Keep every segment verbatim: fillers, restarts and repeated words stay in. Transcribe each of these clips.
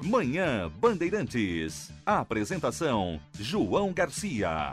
Manhã Bandeirantes. Apresentação: João Garcia.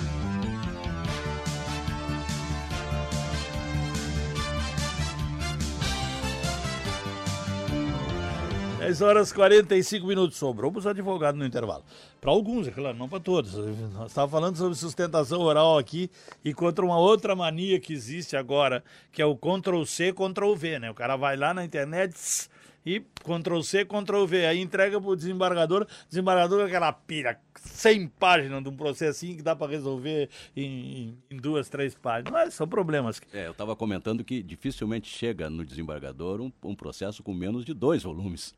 dez horas e quarenta e cinco minutos. Sobrou para os advogados no intervalo. Para alguns, é claro, não para todos. Nós estávamos falando sobre sustentação oral aqui e contra uma outra mania que existe agora, que é o control C, control V, né? O cara vai lá na internet tss, e control C, control V. Aí entrega para o desembargador, desembargador com aquela pilha, cem páginas de um processinho que dá para resolver em, em, em duas, três páginas. Mas são problemas. É, eu estava comentando que dificilmente chega no desembargador um, um processo com menos de dois volumes.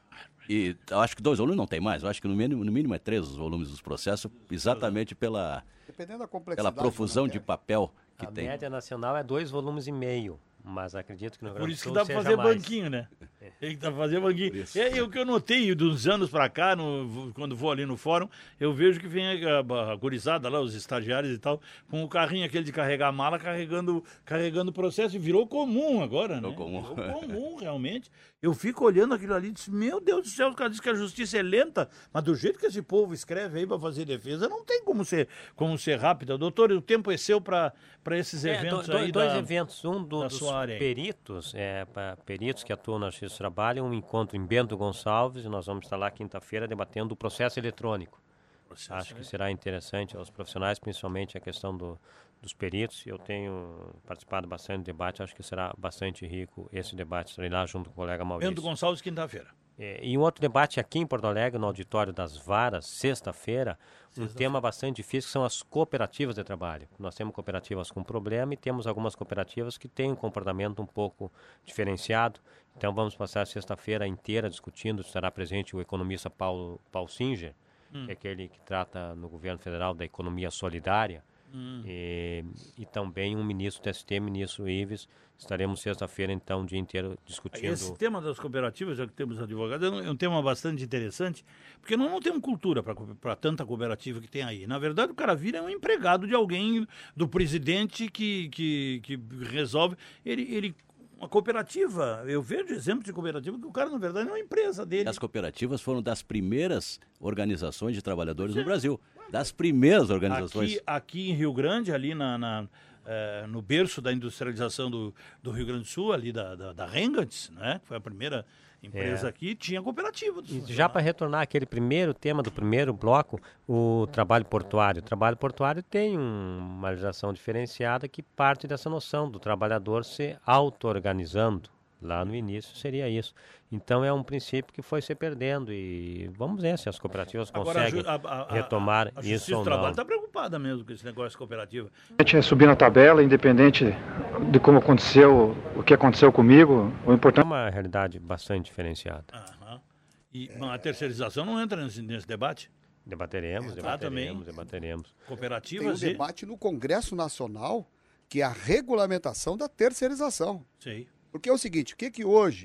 E eu acho que dois volumes não tem mais, eu acho que no mínimo, no mínimo é três os volumes dos processos, exatamente pela, Dependendo da complexidade, pela profusão de papel que a tem. A média nacional é dois volumes e meio, mas acredito que no Rio Grande Por isso do que Sul dá para seja fazer mais. banquinho, né? Tem que dá pra fazer banquinho. Isso. E aí, o que eu notei dos anos para cá, no, quando vou ali no fórum, eu vejo que vem a, a gurizada lá, os estagiários e tal, com o carrinho aquele de carregar mala, carregando carregando o processo. E virou comum agora, Virou né? comum. Virou comum, realmente. Eu fico olhando aquilo ali e disse, meu Deus do céu, o cara diz que a justiça é lenta, mas do jeito que esse povo escreve aí para fazer defesa, não tem como ser, como ser rápida. Doutor, o tempo é seu para esses É, eventos do, aí dois da, eventos, um do, da dos sua área aí. peritos, é, pra, peritos que atuam na Justiça do Trabalho, um encontro em Bento Gonçalves, e nós vamos estar lá quinta-feira debatendo o processo eletrônico. Processo, Acho que né? será interessante aos profissionais, principalmente a questão do, dos peritos. Eu tenho participado bastante do debate, acho que será bastante rico esse debate. Estarei lá junto com o colega Maurício. Bento Gonçalves, quinta-feira. É, e um outro debate aqui em Porto Alegre, no Auditório das Varas, sexta-feira, um tema bastante difícil, que são as cooperativas de trabalho. Nós temos cooperativas com problema e temos algumas cooperativas que têm um comportamento um pouco diferenciado. Então vamos passar a sexta-feira inteira discutindo, estará presente o economista Paulo, Paulo Singer, hum. que é aquele que trata no governo federal da economia solidária. Hum. E, e também um ministro do S T, ministro Ives. Estaremos sexta-feira, então, o dia inteiro discutindo. Esse tema das cooperativas, já que temos advogados, é um tema bastante interessante, porque nós não temos cultura para tanta cooperativa que tem aí. Na verdade, o cara vira um empregado de alguém, do presidente que, que, que resolve. Ele, ele, uma cooperativa, eu vejo exemplos de cooperativa que o cara, na verdade, é uma empresa dele. As cooperativas foram das primeiras organizações de trabalhadores no Brasil. Das primeiras organizações. Aqui, aqui em Rio Grande, ali na, na, eh, no berço da industrialização do, do Rio Grande do Sul, ali da, da, da Rengats, né? Que foi a primeira empresa é. aqui, tinha cooperativa. E já para retornar aquele primeiro tema do primeiro bloco, o trabalho portuário. O trabalho portuário tem um, uma legislação diferenciada que parte dessa noção do trabalhador se auto-organizando. Lá no início seria isso. Então é um princípio que foi se perdendo e vamos ver se as cooperativas conseguem Agora, a, a, a, retomar a, a isso ou não. A Trabalho está preocupada mesmo com esse negócio de cooperativa. A gente é subir na tabela, independente de como aconteceu, o que aconteceu comigo, o importante... É uma realidade bastante diferenciada. Aham. E a terceirização não entra nesse, nesse debate? Debateremos, debateremos, debateremos. Cooperativas Tem um e... debate no Congresso Nacional que é a regulamentação da terceirização. Sim. Porque é o seguinte, o que que hoje,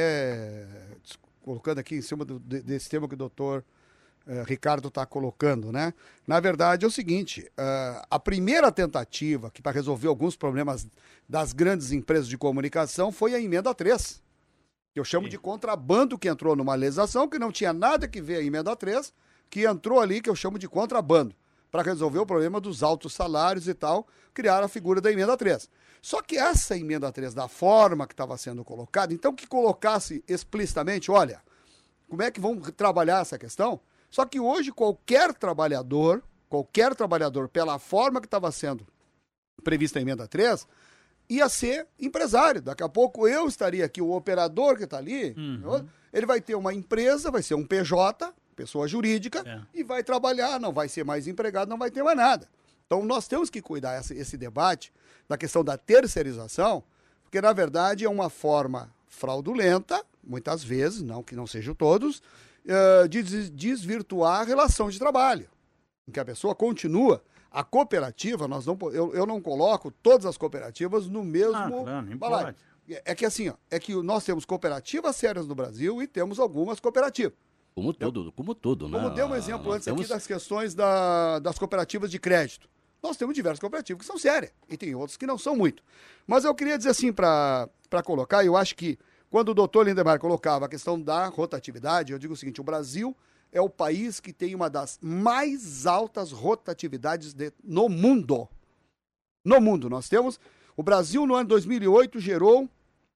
até colocando aqui em cima do, desse tema que o doutor uh, Ricardo está colocando, né? Na verdade é o seguinte, uh, a primeira tentativa que para resolver alguns problemas das grandes empresas de comunicação foi a emenda três. Que eu chamo Sim. de contrabando, que entrou numa legislação que não tinha nada que ver a emenda três, que entrou ali, que eu chamo de contrabando, para resolver o problema dos altos salários e tal, criar a figura da emenda três. Só que essa emenda três, da forma que estava sendo colocada, então que colocasse explicitamente, olha, como é que vão trabalhar essa questão? Só que hoje qualquer trabalhador, qualquer trabalhador, pela forma que estava sendo prevista a emenda três, ia ser empresário. Daqui a pouco eu estaria aqui, o operador que está ali, uhum. ele vai ter uma empresa, vai ser um P J, pessoa jurídica, é. e vai trabalhar, não vai ser mais empregado, não vai ter mais nada. Então nós temos que cuidar esse, esse debate da questão da terceirização, porque na verdade é uma forma fraudulenta, muitas vezes, não que não sejam todos, uh, de desvirtuar a relação de trabalho, em que a pessoa continua. A cooperativa, nós não, eu, eu não coloco todas as cooperativas no mesmo ah, claro, balaio. É que assim, ó, é que nós temos cooperativas sérias no Brasil e temos algumas cooperativas. Como tudo, como tudo, né? Como deu um exemplo nós antes temos... aqui das questões da, das cooperativas de crédito. Nós temos diversas cooperativas que são sérias e tem outras que não são muito. Mas eu queria dizer assim, para colocar, eu acho que Quando o doutor Lindemeyer colocava a questão da rotatividade, eu digo o seguinte, o Brasil é o país que tem uma das mais altas rotatividades de, no mundo. No mundo, nós temos... O Brasil, no ano dois mil e oito, gerou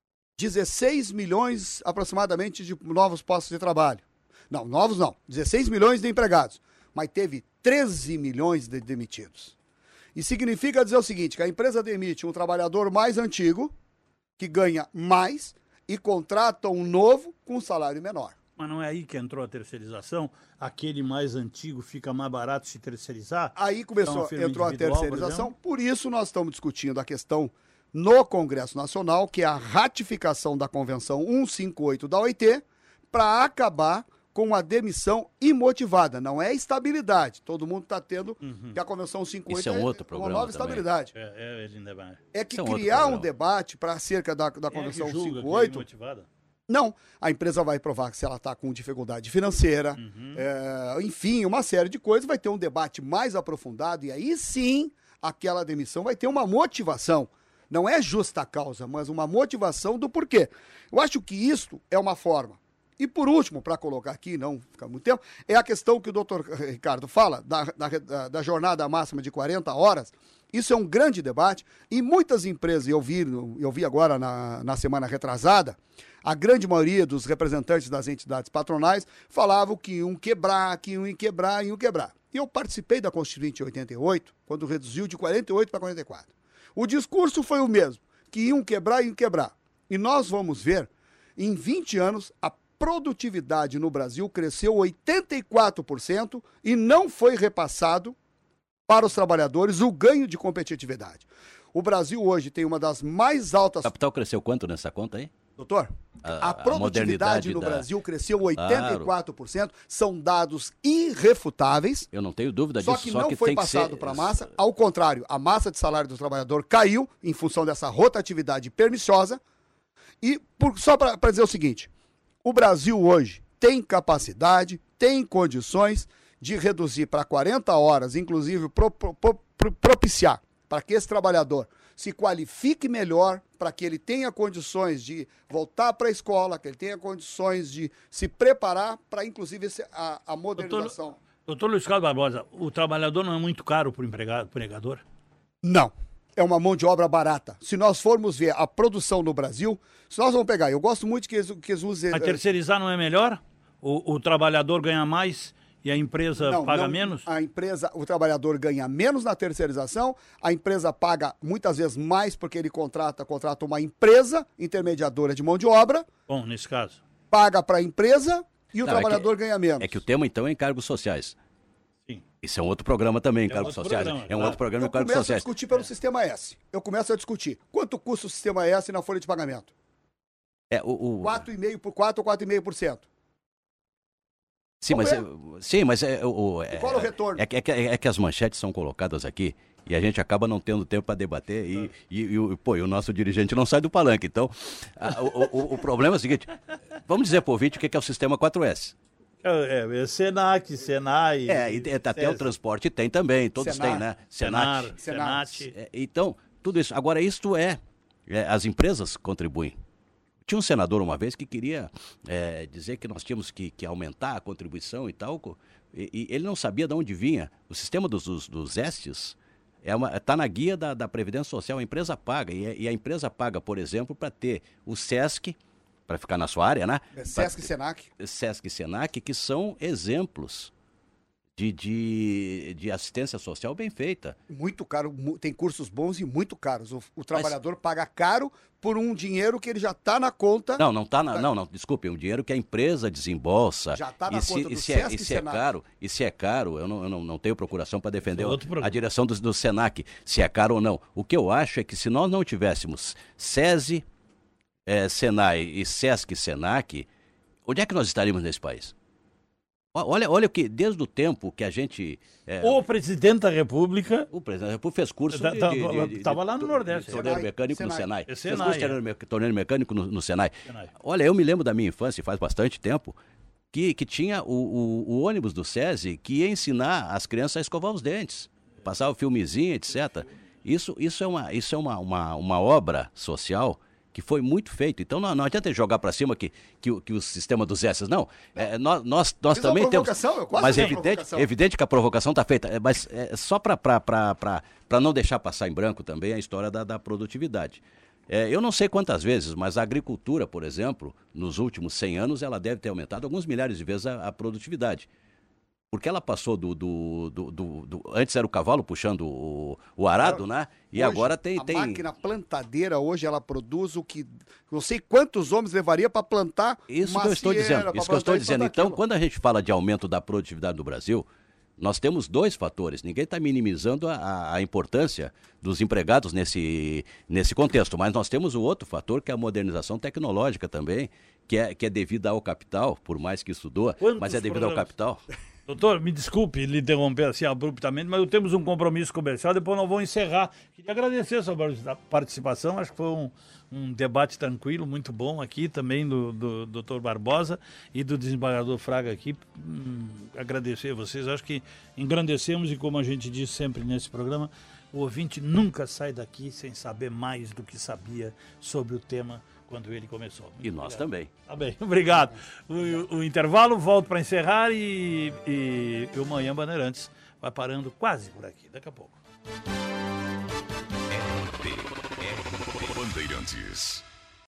dezesseis milhões, aproximadamente, de novos postos de trabalho. Não, novos não. dezesseis milhões de empregados. Mas teve treze milhões de demitidos. E significa dizer o seguinte, que a empresa demite um trabalhador mais antigo, que ganha mais, e contrata um novo com um salário menor. Mas não é aí que entrou a terceirização? Aquele mais antigo fica mais barato se terceirizar? Aí começou, então, entrou a terceirização, por, por isso nós estamos discutindo a questão no Congresso Nacional, que é a ratificação da Convenção cento e cinquenta e oito da O I T, para acabar com a demissão imotivada. Não é estabilidade. Todo mundo está tendo Uhum. que a Convenção cento e cinquenta Isso é um outro uma programa nova também. estabilidade. É, é, ele ainda vai. É que Isso é um outro criar um programa. debate para acerca da, da Quem é que Convenção julga cento e que cinquenta e é oito, imotivada? não. A empresa vai provar que se ela está com dificuldade financeira, Uhum. é, enfim, uma série de coisas, vai ter um debate mais aprofundado e aí sim aquela demissão vai ter uma motivação. Não é justa causa, mas uma motivação do porquê. Eu acho que isso é uma forma. E por último, para colocar aqui, não ficar muito tempo, é a questão que o doutor Ricardo fala, da, da, da jornada máxima de quarenta horas. Isso é um grande debate e muitas empresas, eu vi, eu vi agora na, na semana retrasada, a grande maioria dos representantes das entidades patronais falavam que iam quebrar, que iam quebrar, iam quebrar. E eu participei da Constituinte em oitenta e oito, quando reduziu de quarenta e oito para quarenta e quatro. O discurso foi o mesmo, que iam quebrar, iam quebrar. E nós vamos ver, em vinte anos, a produtividade no Brasil cresceu oitenta e quatro por cento e não foi repassado para os trabalhadores o ganho de competitividade. O Brasil hoje tem uma das mais altas... O capital cresceu quanto nessa conta aí? Doutor, A- a, a produtividade modernidade no da- Brasil cresceu oitenta e quatro por cento, são dados irrefutáveis, Eu não tenho dúvida só disso, que só não que foi tem que passado ser... para a massa, ao contrário, a massa de salário do trabalhador caiu em função dessa rotatividade perniciosa. E por, só para dizer o seguinte, o Brasil hoje tem capacidade, tem condições de reduzir para quarenta horas, inclusive pro, pro, pro, propiciar para que esse trabalhador se qualifique melhor, para que ele tenha condições de voltar para a escola, que ele tenha condições de se preparar para, inclusive, esse, a, a modernização. Doutor Luiz Carlos Barbosa, o trabalhador não é muito caro para o empregado, pro empregador? Não. É uma mão de obra barata. Se nós formos ver a produção no Brasil, se nós vamos pegar, eu gosto muito que eles, que eles usem... A terceirizar não é melhor? O, o trabalhador ganha mais e a empresa Não, paga não, menos? A empresa, o trabalhador ganha menos na terceirização, a empresa paga muitas vezes mais porque ele contrata, contrata uma empresa intermediadora de mão de obra, Bom, nesse caso. paga para a empresa e o Não, é que- trabalhador ganha menos. É que o tema, então, é encargos sociais. Sim. Isso é um outro programa também, encargos outro sociais. programa, é um claro. outro programa, Eu encargos começo a sociais. discutir pelo sistema S. Eu começo a discutir. Quanto custa o sistema S na folha de pagamento? É, o, o... quatro vírgula cinco por quatro ou quatro vírgula cinco por cento. Sim, mas, Vamos é, sim, mas é, o, é, E qual é o retorno? É, que- é, que- é que as manchetes são colocadas aqui e a gente acaba não tendo tempo para debater e, e, e, o- pô, e o nosso dirigente não sai do palanque. Então, a- o, o- o problema é o seguinte, vamos dizer para o ouvinte o que que é o sistema quatro S. É, é, é Senac, Senai... É, e até SESI, o transporte tem também, todos Senar. têm, né? Senar, Senat. Senat. É, então, tudo isso. Agora, isto é, é, as empresas contribuem. Tinha um senador uma vez que queria é, dizer que nós tínhamos que, que aumentar a contribuição e tal, co- e, e ele não sabia de onde vinha. O sistema dos, dos, dos estes está na guia da, da Previdência Social, a empresa paga, e, a- e a empresa paga, por exemplo, para ter o SESC, para ficar na sua área, né? É Sesc e Senac. SESC e SENAC, que são exemplos de, de, de assistência social bem feita. Muito caro, mu- tem cursos bons e muito caros. O, o trabalhador paga caro por um dinheiro que ele já está na conta. Não, não tá na, não, não, desculpe, é um dinheiro que a empresa desembolsa. Já tá na e se, conta do e se, é, Sesc e e se é Senac. caro, e se é caro, eu não, eu não, não tenho procuração para defender Isso é o- outro programa. a direção do, do Senac, se é caro ou não. O que eu acho é que se nós não tivéssemos SESI, eh, Senai e Sesc e Senac, onde é que nós estaríamos nesse país? Ó, Olha, olha o que, desde o tempo que a gente... eh, O presidente da República... o presidente da República fez curso Tá- de, tá- de, de, de, tava lá no de- Nordeste. de torneiro Senai. mecânico no Senai. Senai. É Fez Senai, curso de é. torneiro me- torneiro mecânico no, no Senai. Senai. Olha, eu me lembro da minha infância, faz bastante tempo, que, que tinha o, o, o ônibus do SESI que ia ensinar as crianças a escovar os dentes, passar o filmezinho, etcétera. Isso, isso é, uma, isso é uma, uma, uma obra social que foi muito feito. Então não, não adianta jogar para cima que, que, o- que o sistema dos S, não. É, nós nós, nós Fiz uma também temos... provocação, eu quase Mas fiz uma evidente, provocação. evidente que a provocação está feita, é, mas é só para não deixar passar em branco também a história da, da produtividade. É, eu não sei quantas vezes, mas a agricultura, por exemplo, nos últimos cem anos, ela deve ter aumentado alguns milhares de vezes a, a produtividade. Porque ela passou do, do, do, do- do- Antes era o cavalo puxando o, o arado, né? E Hoje, agora tem... a tem... máquina plantadeira hoje ela produz o que não sei quantos homens levaria para plantar Isso que eu estou macieira, dizendo. pra Isso que eu estou plantar dizendo. tudo Então, aquilo. quando a gente fala de aumento da produtividade no Brasil, nós temos dois fatores. Ninguém está minimizando a- a, a importância dos empregados nesse, nesse contexto, mas nós temos o outro fator, que é a modernização tecnológica também, que é, que é devida ao capital, por mais que isso doa, Quantos mas é devido ao programas? capital. Doutor, me desculpe lhe interromper assim abruptamente, mas temos um compromisso comercial, depois nós vamos encerrar. Queria agradecer a sua participação, acho que foi um, um debate tranquilo, muito bom aqui, também do, do doutor Barbosa e do desembargador Fraga aqui. Hum, agradecer a vocês, acho que engrandecemos e, como a gente diz sempre nesse programa, o ouvinte nunca sai daqui sem saber mais do que sabia sobre o tema quando ele começou. Muito E nós obrigado. também. Tá bem, obrigado. O, o intervalo, volto para encerrar e, e, e o Manhã Bandeirantes vai parando quase por aqui, daqui a pouco. Bandeirantes.